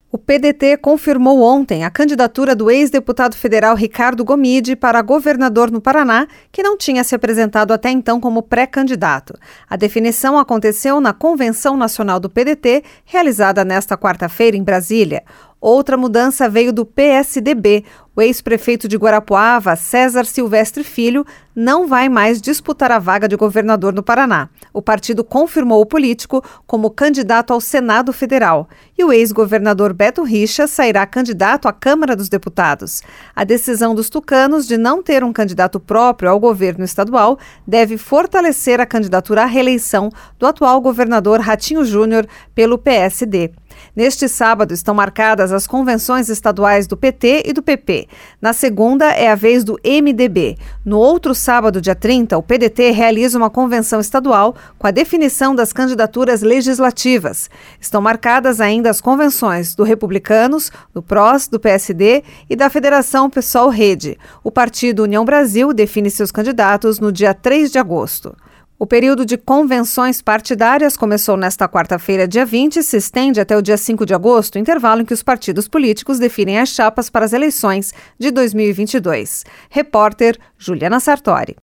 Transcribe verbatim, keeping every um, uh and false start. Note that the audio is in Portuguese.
O P D T confirmou ontem a candidatura do ex-deputado federal Ricardo Gomide para governador no Paraná, que não tinha se apresentado até então como pré-candidato. A definição aconteceu na Convenção Nacional do P D T, realizada nesta quarta-feira em Brasília. Outra mudança veio do P S D B. O ex-prefeito de Guarapuava, César Silvestre Filho, não vai mais disputar a vaga de governador no Paraná. O partido confirmou o político como candidato ao Senado Federal. E o ex-governador Beto Richa sairá candidato à Câmara dos Deputados. A decisão dos tucanos de não ter um candidato próprio ao governo estadual deve fortalecer a candidatura à reeleição do atual governador Ratinho Júnior pelo P S D. Neste sábado estão marcadas as convenções estaduais do P T e do P P. Na segunda é a vez do M D B. No outro sábado, dia trinta, o P D T realiza uma convenção estadual com a definição das candidaturas legislativas. Estão marcadas ainda as convenções do Republicanos, do P R O S, do P S D e da Federação PSOL-Rede. O partido União Brasil define seus candidatos no dia três de agosto. O período de convenções partidárias começou nesta quarta-feira, dia vinte, e se estende até o dia cinco de agosto, intervalo em que os partidos políticos definem as chapas para as eleições de dois mil e vinte e dois. Repórter Juliana Sartori.